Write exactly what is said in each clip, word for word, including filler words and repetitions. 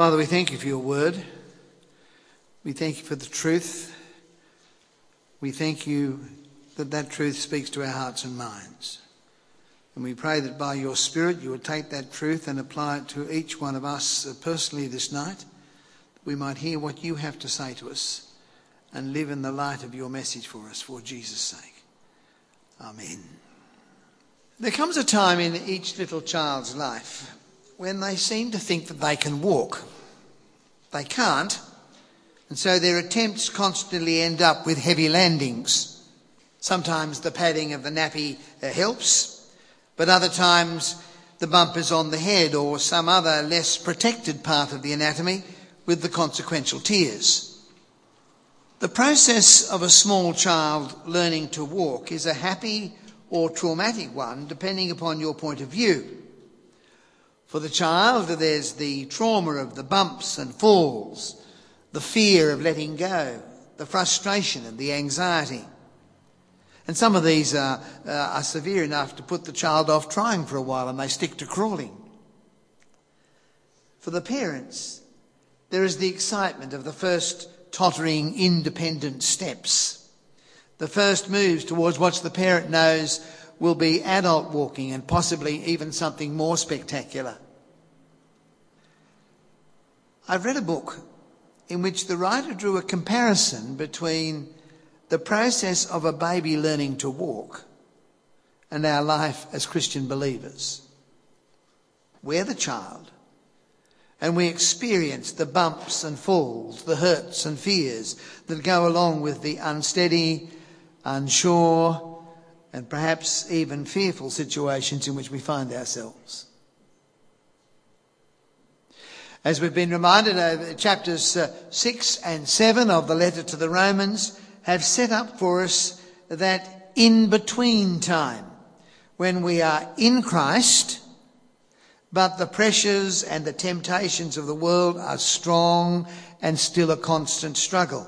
Father, we thank you for your word. We thank you for the truth. We thank you that that truth speaks to our hearts and minds. And we pray that by your Spirit you would take that truth and apply it to each one of us personally this night, that we might hear what you have to say to us and live in the light of your message for us, for Jesus' sake. Amen. There comes a time in each little child's life when they seem to think that they can walk. They can't, and so their attempts constantly end up with heavy landings. Sometimes the padding of the nappy uh, helps, but other times the bump is on the head or some other less protected part of the anatomy with the consequential tears. The process of a small child learning to walk is a happy or traumatic one, depending upon your point of view. For the child, there's the trauma of the bumps and falls, the fear of letting go, the frustration and the anxiety. And some of these are, uh, are severe enough to put the child off trying for a while, and they stick to crawling. For the parents, there is the excitement of the first tottering independent steps, the first moves towards what the parent knows will be adult walking and possibly even something more spectacular. I've read a book in which the writer drew a comparison between the process of a baby learning to walk and our life as Christian believers. We're the child, and we experience the bumps and falls, the hurts and fears that go along with the unsteady, unsure, and perhaps even fearful situations in which we find ourselves. As we've been reminded, uh, chapters uh, six and seven of the letter to the Romans have set up for us that in-between time when we are in Christ, but the pressures and the temptations of the world are strong and still a constant struggle.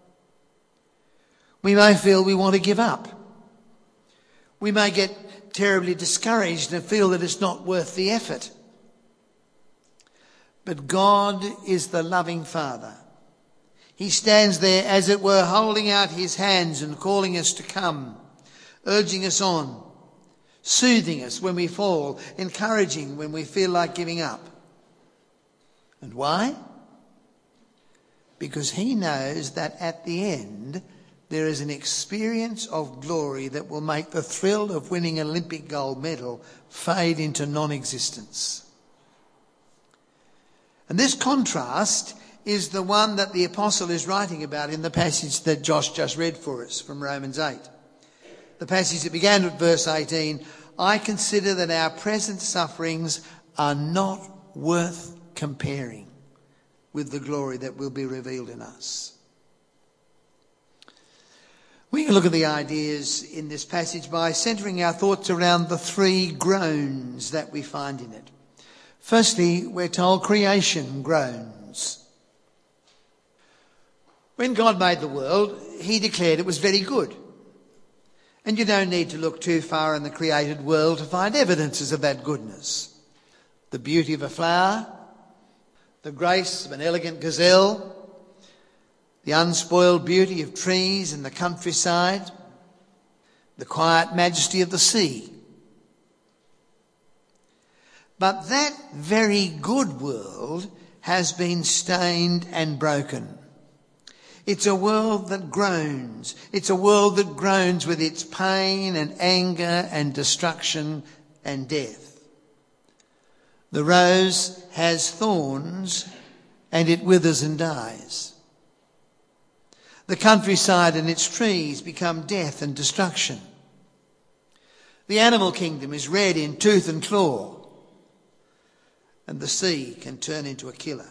We may feel we want to give up. We may get terribly discouraged and feel that it's not worth the effort. But God is the loving Father. He stands there, as it were, holding out his hands and calling us to come, urging us on, soothing us when we fall, encouraging when we feel like giving up. And why? Because he knows that at the end there is an experience of glory that will make the thrill of winning an Olympic gold medal fade into non-existence. And this contrast is the one that the apostle is writing about in the passage that Josh just read for us from Romans eight. The passage that began at verse eighteen, I consider that our present sufferings are not worth comparing with the glory that will be revealed in us. We can look at the ideas in this passage by centering our thoughts around the three groans that we find in it. Firstly, we're told creation groans. When God made the world, he declared it was very good. And you don't need to look too far in the created world to find evidences of that goodness. The beauty of a flower, the grace of an elegant gazelle, the unspoiled beauty of trees in the countryside, the quiet majesty of the sea. But that very good world has been stained and broken. It's a world that groans. It's a world that groans with its pain and anger and destruction and death. The rose has thorns and it withers and dies. The countryside and its trees become death and destruction. The animal kingdom is red in tooth and claw, and the sea can turn into a killer.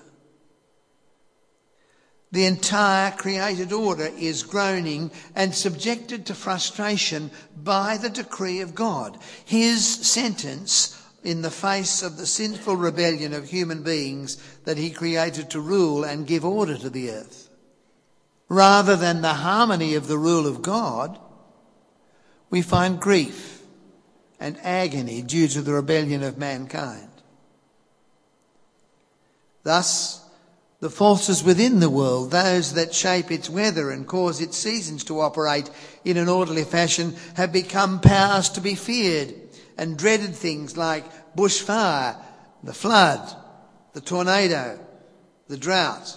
The entire created order is groaning and subjected to frustration by the decree of God. His sentence in the face of the sinful rebellion of human beings that he created to rule and give order to the earth. Rather than the harmony of the rule of God, we find grief and agony due to the rebellion of mankind. Thus, The forces within the world, those that shape its weather and cause its seasons to operate in an orderly fashion, have become powers to be feared, and dreaded things like bushfire, the flood, the tornado, the drought.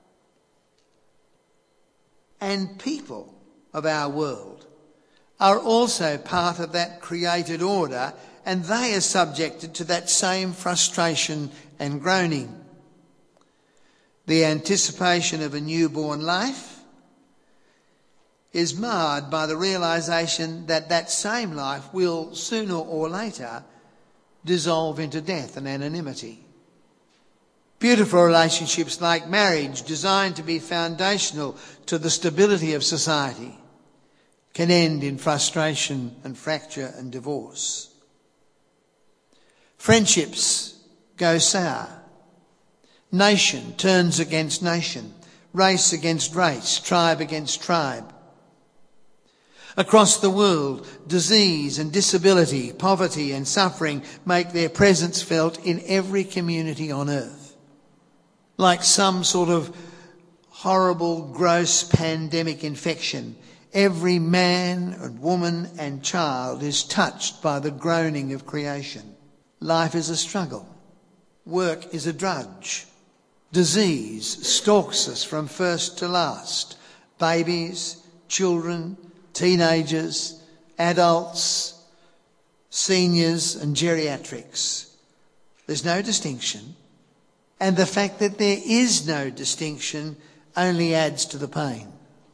And people of our world are also part of that created order, and they are subjected to that same frustration and groaning. The anticipation of a newborn life is marred by the realisation that that same life will sooner or later dissolve into death and anonymity. Beautiful relationships like marriage, designed to be foundational to the stability of society, can end in frustration and fracture and divorce. Friendships go sour. Nation turns against nation, race against race, tribe against tribe. Across the world, disease and disability, poverty and suffering make their presence felt in every community on earth. Like some sort of horrible, gross pandemic infection, every man and woman and child is touched by the groaning of creation. Life is a struggle. Work is a drudge. Disease stalks us from first to last. Babies, children, teenagers, adults, seniors and geriatrics. There's no distinction. And the fact that there is no distinction only adds to the pain.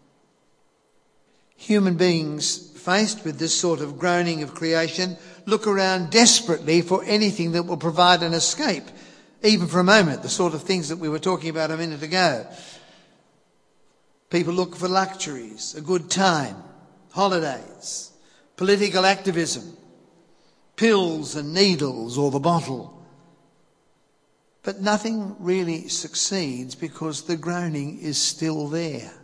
Human beings faced with this sort of groaning of creation look around desperately for anything that will provide an escape, even for a moment, the sort of things that we were talking about a minute ago. People look for luxuries, a good time, holidays, political activism, pills and needles or the bottle. But nothing really succeeds because the groaning is still there.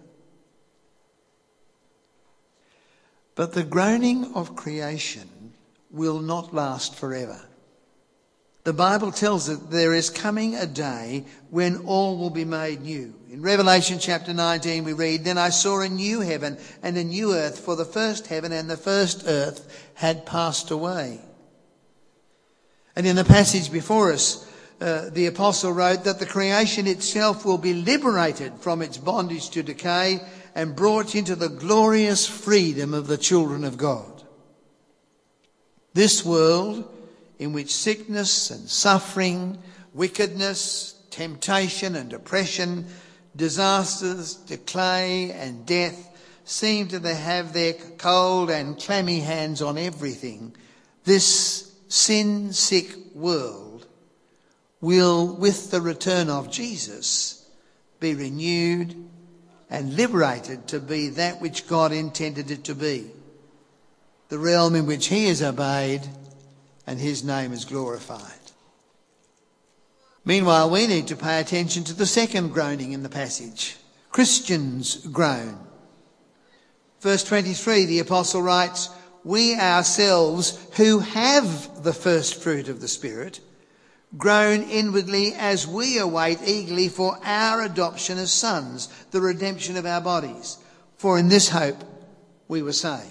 But the groaning of creation will not last forever. The Bible tells us there is coming a day when all will be made new. In Revelation chapter nineteen we read, "Then I saw a new heaven and a new earth, for the first heaven and the first earth had passed away." And in the passage before us, uh, the apostle wrote that the creation itself will be liberated from its bondage to decay and brought into the glorious freedom of the children of God. This world, in which sickness and suffering, wickedness, temptation and depression, disasters, decay and death seem to have their cold and clammy hands on everything, this sin-sick world will, with the return of Jesus, be renewed and liberated to be that which God intended it to be, the realm in which he is obeyed and his name is glorified. Meanwhile, we need to pay attention to the second groaning in the passage. Christians groan. Verse twenty-three, the apostle writes, "We ourselves who have the first fruit of the Spirit groan inwardly as we await eagerly for our adoption as sons, the redemption of our bodies. For in this hope we were saved."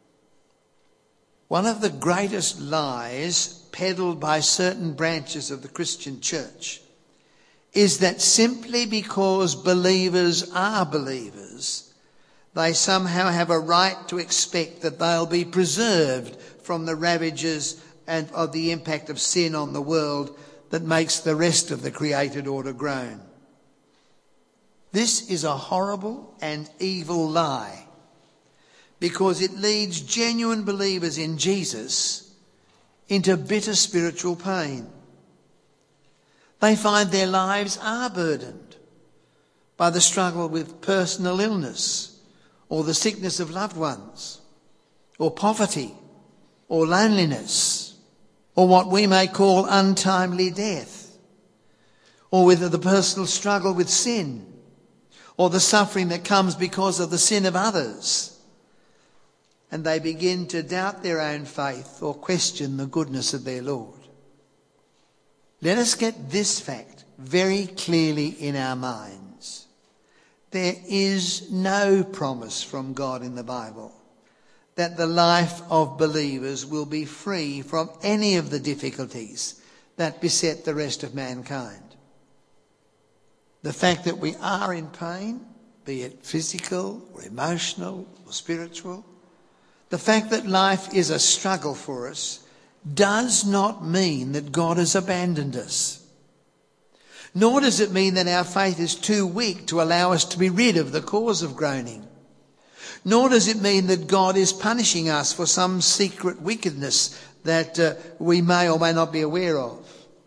One of the greatest lies peddled by certain branches of the Christian church is that simply because believers are believers, they somehow have a right to expect that they'll be preserved from the ravages and of the impact of sin on the world that makes the rest of the created order groan. This is a horrible and evil lie, because it leads genuine believers in Jesus into bitter spiritual pain. They find their lives are burdened by the struggle with personal illness, or the sickness of loved ones, or poverty, or loneliness, or what we may call untimely death, or with the personal struggle with sin, or the suffering that comes because of the sin of others. And they begin to doubt their own faith or question the goodness of their Lord. Let us get this fact very clearly in our minds. There is no promise from God in the Bible that the life of believers will be free from any of the difficulties that beset the rest of mankind. The fact that we are in pain, be it physical or emotional or spiritual, the fact that life is a struggle for us does not mean that God has abandoned us. Nor does it mean that our faith is too weak to allow us to be rid of the cause of groaning. Nor does it mean that God is punishing us for some secret wickedness that uh, we may or may not be aware of.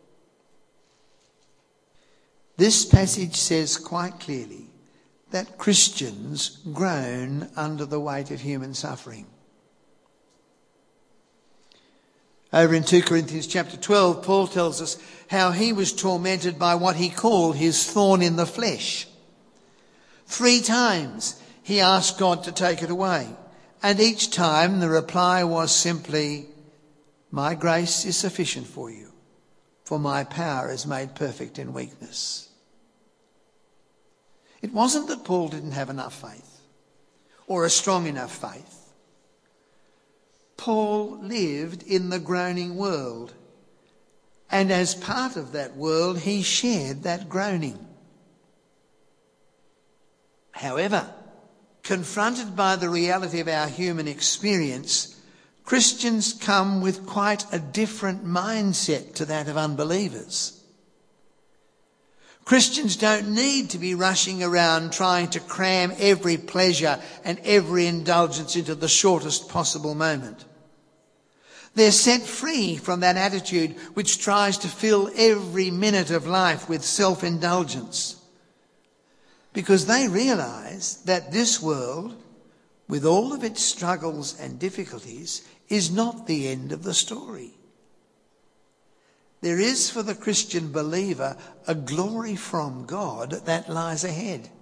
This passage says quite clearly that Christians groan under the weight of human suffering. Over in two Corinthians chapter twelve, Paul tells us how he was tormented by what he called his thorn in the flesh. Three times he asked God to take it away, and each time the reply was simply, "My grace is sufficient for you, for my power is made perfect in weakness." It wasn't that Paul didn't have enough faith or a strong enough faith. Paul lived in the groaning world, and as part of that world, he shared that groaning. However, confronted by the reality of our human experience, Christians come with quite a different mindset to that of unbelievers. Christians don't need to be rushing around trying to cram every pleasure and every indulgence into the shortest possible moment. They're set free from that attitude which tries to fill every minute of life with self-indulgence, because they realise that this world, with all of its struggles and difficulties, is not the end of the story. There is for the Christian believer a glory from God that lies ahead.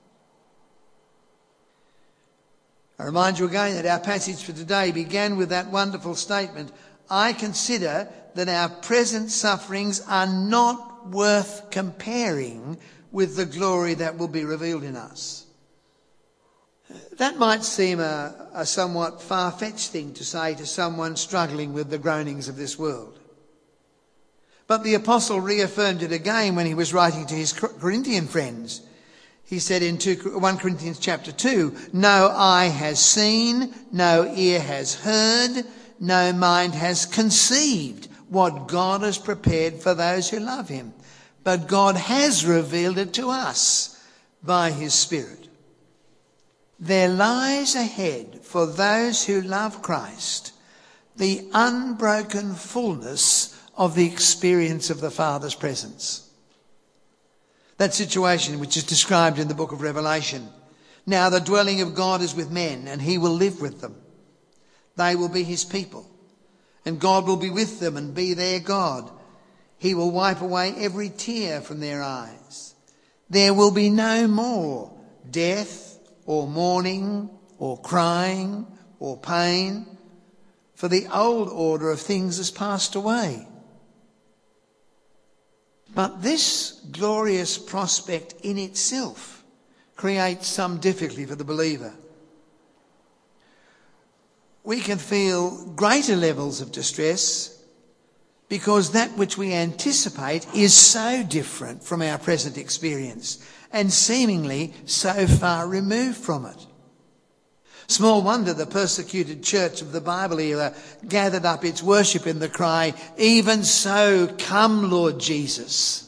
I remind you again that our passage for today began with that wonderful statement, "I consider that our present sufferings are not worth comparing with the glory that will be revealed in us." That might seem a, a somewhat far-fetched thing to say to someone struggling with the groanings of this world. But the apostle reaffirmed it again when he was writing to his Corinthian friends. He said in First Corinthians chapter two, "No eye has seen, no ear has heard, no mind has conceived what God has prepared for those who love him. But God has revealed it to us by his Spirit." There lies ahead for those who love Christ the unbroken fullness of the experience of the Father's presence. That situation which is described in the book of Revelation. "Now the dwelling of God is with men, and he will live with them. They will be his people, and God will be with them and be their God. He will wipe away every tear from their eyes. There will be no more death or mourning or crying or pain, for the old order of things has passed away." But this glorious prospect in itself creates some difficulty for the believer. We can feel greater levels of distress because that which we anticipate is so different from our present experience and seemingly so far removed from it. Small wonder the persecuted church of the Bible era gathered up its worship in the cry, "Even so, come, Lord Jesus."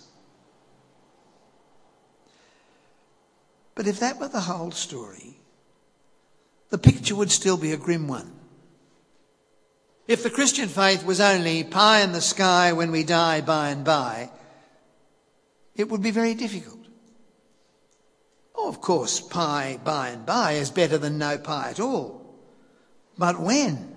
But if that were the whole story, the picture would still be a grim one. If the Christian faith was only pie in the sky when we die by and by, it would be very difficult. Oh, of course, pie by and by is better than no pie at all. But when?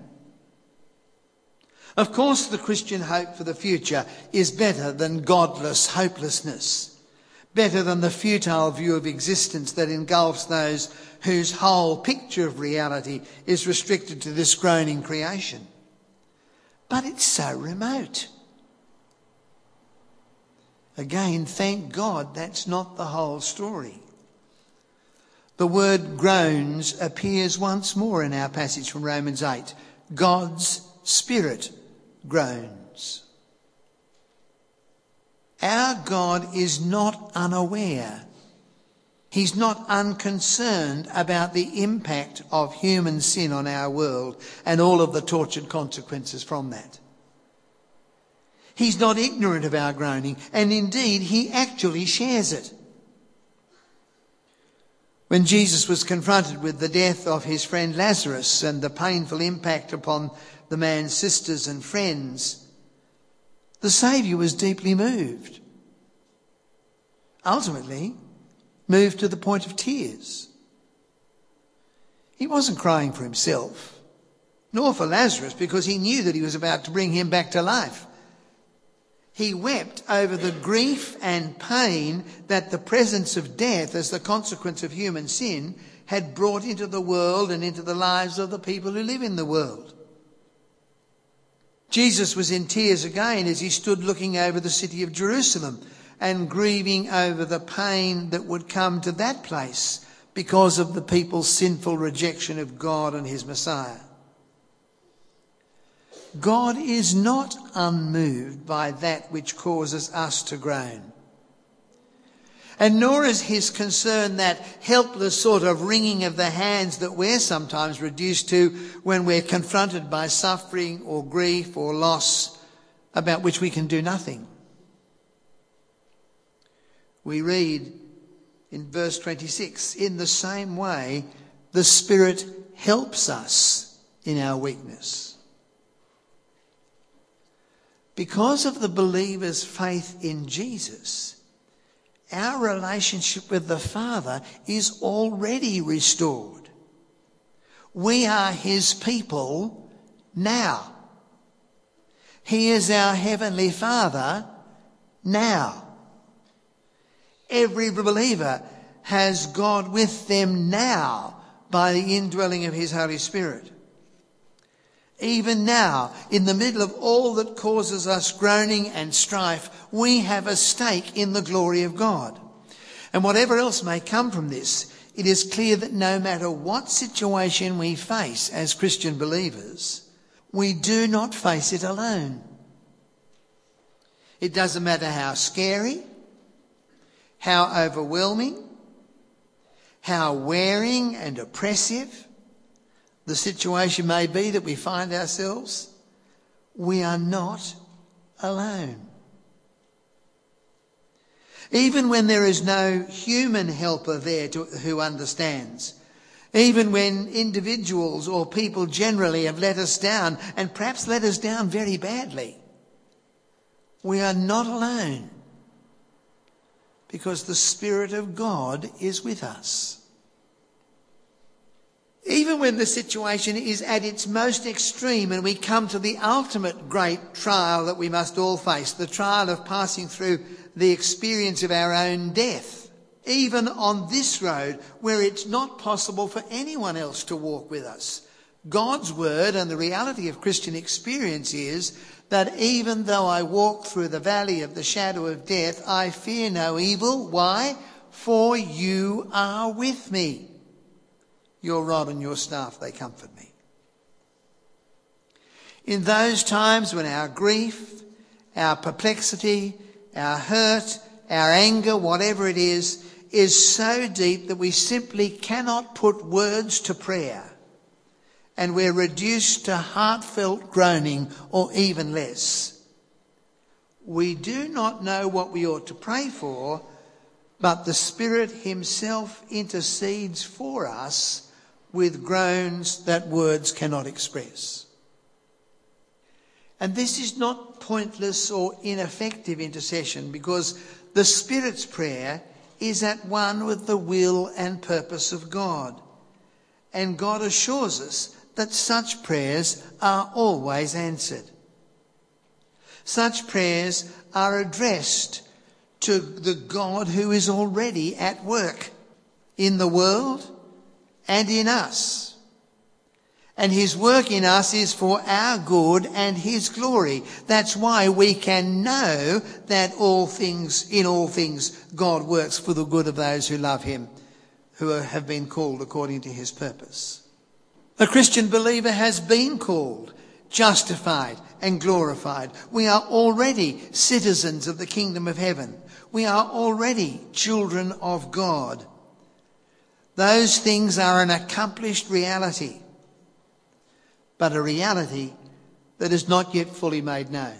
Of course, the Christian hope for the future is better than godless hopelessness, better than the futile view of existence that engulfs those whose whole picture of reality is restricted to this groaning creation. But it's so remote. Again, thank God that's not the whole story. The word groans appears once more in our passage from Romans eight. God's Spirit groans. Our God is not unaware. He's not unconcerned about the impact of human sin on our world and all of the tortured consequences from that. He's not ignorant of our groaning, and indeed he actually shares it. When Jesus was confronted with the death of his friend Lazarus and the painful impact upon the man's sisters and friends, the Saviour was deeply moved. Ultimately, moved to the point of tears. He wasn't crying for himself, nor for Lazarus, because he knew that he was about to bring him back to life. He wept over the grief and pain that the presence of death as the consequence of human sin had brought into the world and into the lives of the people who live in the world. Jesus was in tears again as he stood looking over the city of Jerusalem and grieving over the pain that would come to that place because of the people's sinful rejection of God and his Messiah. God is not unmoved by that which causes us to groan. And nor is his concern that helpless sort of wringing of the hands that we're sometimes reduced to when we're confronted by suffering or grief or loss about which we can do nothing. We read in verse twenty-six, in the same way, the Spirit helps us in our weakness. Because of the believer's faith in Jesus, our relationship with the Father is already restored. We are his people now. He is our heavenly Father now. Every believer has God with them now by the indwelling of his Holy Spirit. Even now, in the middle of all that causes us groaning and strife, we have a stake in the glory of God. And whatever else may come from this, it is clear that no matter what situation we face as Christian believers, we do not face it alone. It doesn't matter how scary, how overwhelming, how wearing and oppressive the situation may be that we find ourselves, we are not alone. Even when there is no human helper there to, who understands, even when individuals or people generally have let us down and perhaps let us down very badly, we are not alone because the Spirit of God is with us. Even when the situation is at its most extreme and we come to the ultimate great trial that we must all face, the trial of passing through the experience of our own death, even on this road where it's not possible for anyone else to walk with us, God's word and the reality of Christian experience is that even though I walk through the valley of the shadow of death, I fear no evil. Why? For you are with me. Your rod and your staff, they comfort me. In those times when our grief, our perplexity, our hurt, our anger, whatever it is, is so deep that we simply cannot put words to prayer, and we're reduced to heartfelt groaning or even less, we do not know what we ought to pray for, but the Spirit himself intercedes for us with groans that words cannot express. And this is not pointless or ineffective intercession, because the Spirit's prayer is at one with the will and purpose of God. And God assures us that such prayers are always answered. Such prayers are addressed to the God who is already at work in the world and in us. And his work in us is for our good and his glory. That's why we can know that all things, in all things, God works for the good of those who love him, who have been called according to his purpose. A Christian believer has been called, justified and glorified. We are already citizens of the kingdom of heaven. We are already children of God. Those things are an accomplished reality, but a reality that is not yet fully made known.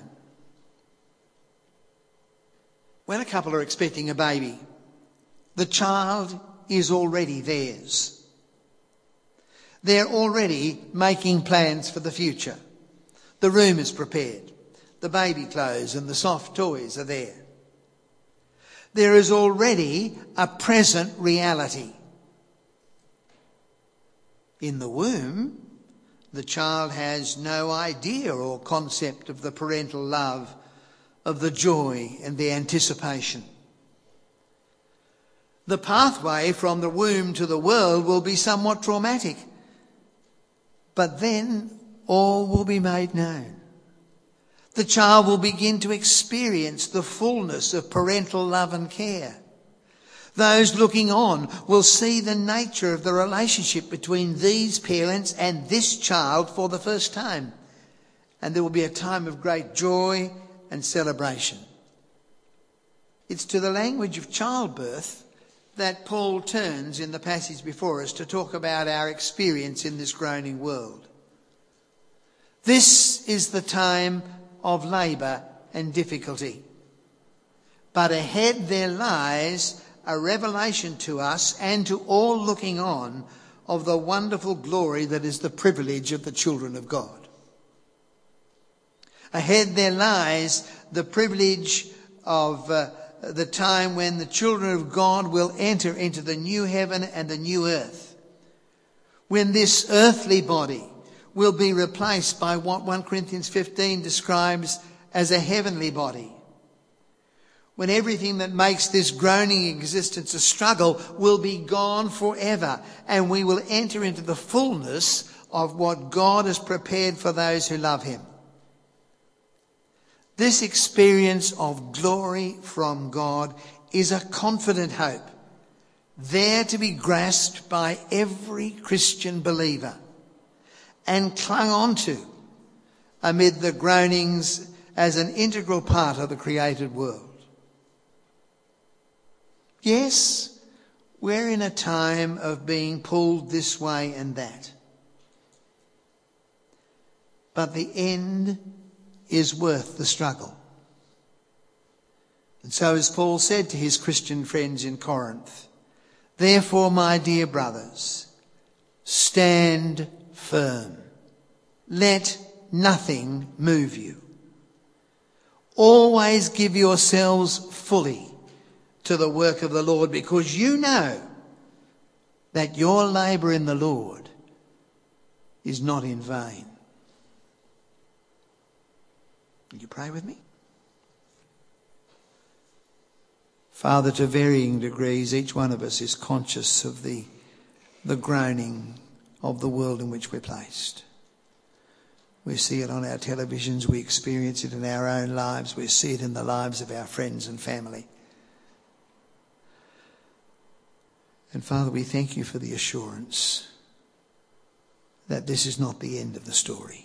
When a couple are expecting a baby, the child is already theirs. They're already making plans for the future. The room is prepared. The baby clothes and the soft toys are there. There is already a present reality. In the womb, the child has no idea or concept of the parental love, of the joy and the anticipation. The pathway from the womb to the world will be somewhat traumatic, but then all will be made known. The child will begin to experience the fullness of parental love and care. Those looking on will see the nature of the relationship between these parents and this child for the first time. And there will be a time of great joy and celebration. It's to the language of childbirth that Paul turns in the passage before us to talk about our experience in this groaning world. This is the time of labour and difficulty. But ahead there lies a revelation to us and to all looking on of the wonderful glory that is the privilege of the children of God. Ahead there lies the privilege of uh, the time when the children of God will enter into the new heaven and the new earth. When this earthly body will be replaced by what First Corinthians fifteen describes as a heavenly body. When everything that makes this groaning existence a struggle will be gone forever, and we will enter into the fullness of what God has prepared for those who love him. This experience of glory from God is a confident hope, there to be grasped by every Christian believer and clung on to amid the groanings as an integral part of the created world. Yes, we're in a time of being pulled this way and that. But the end is worth the struggle. And so as Paul said to his Christian friends in Corinth, therefore, my dear brothers, stand firm. Let nothing move you. Always give yourselves fully to the work of the Lord, because you know that your labour in the Lord is not in vain. Will you pray with me? Father, to varying degrees, each one of us is conscious of the, the groaning of the world in which we're placed. We see it on our televisions, we experience it in our own lives, we see it in the lives of our friends and family. And Father, we thank you for the assurance that this is not the end of the story.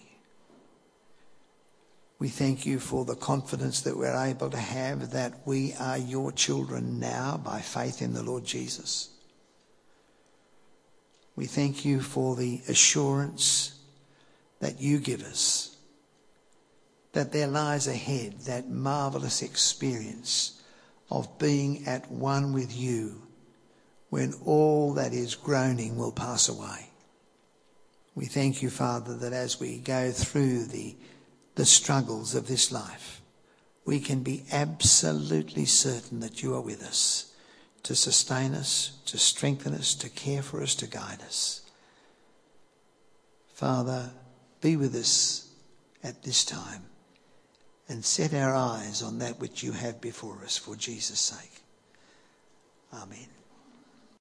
We thank you for the confidence that we're able to have that we are your children now by faith in the Lord Jesus. We thank you for the assurance that you give us, that there lies ahead that marvellous experience of being at one with you when all that is groaning will pass away. We thank you, Father, that as we go through the, the struggles of this life, we can be absolutely certain that you are with us to sustain us, to strengthen us, to care for us, to guide us. Father, be with us at this time and set our eyes on that which you have before us for Jesus' sake. Amen.